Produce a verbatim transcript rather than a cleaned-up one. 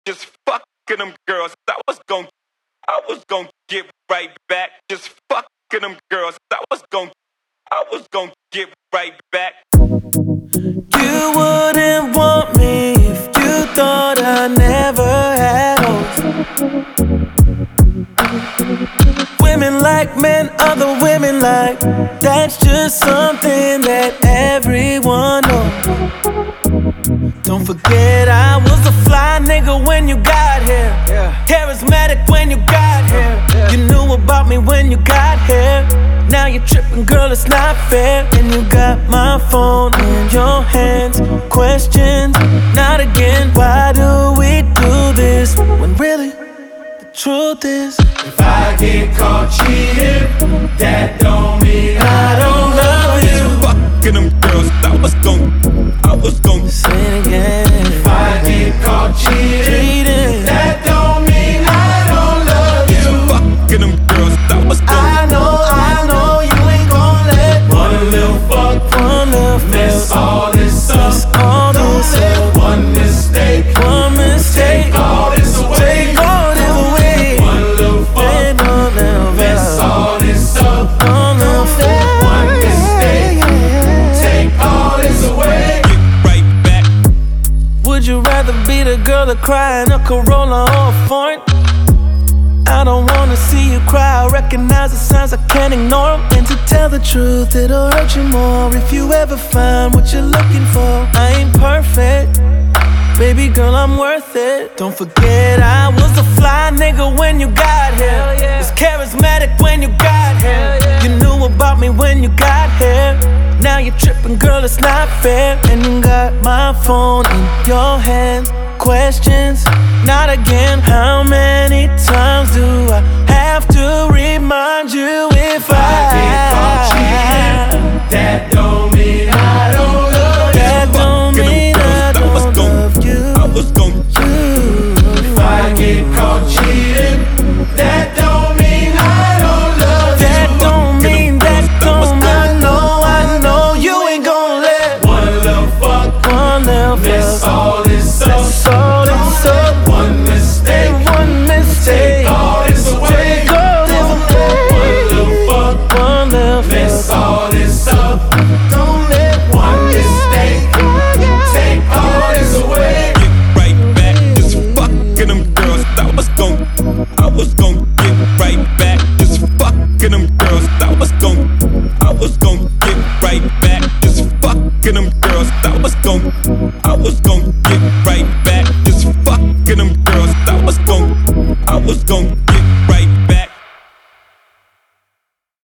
just fucking them girls. I was gon' I was gon' get right back, just fucking them girls. I was gon' I was gon' get right back. You wouldn't want me if you thought I never had hoes. Women like men, other women like. That's just something that everyone knows. Don't forget I was a fly nigga when you got here. Yeah. Charismatic when you got here. Yeah. You knew about me when you got here. Now you're tripping, girl, it's not fair. And you got my phone in your hands. Questions, not again. Why do we do this when really the truth is, if I get caught cheating, that don't mean I don't love you. Fucking them girls, I was gon' I was gon' say it again. If I get caught cheating, cheating, that don't mean I don't love you. Fucking them girls, I was gon' I know, I know you ain't gon' let one little fuck, one little mess fuck all this up. mess all this up. One mistake, One mistake, take all this away. take all this away. One little Hey, fuck, no, no, mess all this up. One little fuck. One mistake, take all this away. get right back. Would you rather be the girl that cry in a Corolla or a foreign? I don't wanna see you cry, I recognize the signs, I can't ignore them. And to tell the truth, it'll hurt you more if you ever find what you're looking for. I ain't perfect, baby girl, I'm worth it. Don't forget I was a fly nigga when you got here. Yeah. Was charismatic when you got here. Yeah. You knew about me when you got here. Now you're tripping, girl, it's not fair. And you got my phone in your hands. Questions, not again. How many times do I have to remind you if I, I get caught cheating, that don't mean I don't love you. that don't mean I I was don't gon' love you. I was gon' you. If I get caught cheating, that don't mean I don't love you. That don't mean, that don't mean. I know, I know you ain't gon' let One little fuck, one little mess fuck all this up. mess all this up. One mistake, One mistake, take all this away. take all this away. One little fuck, One little mess fuck. all this up. Don't let One mistake, take all this away. get right back, just fucking them girls. I was gon' I was gon' get right back, just fucking them girls. I was gon' I was gon' get right back, just fucking them girls. I was gon' I was gon' get right back, just fucking them girls. I was gon' I was gon'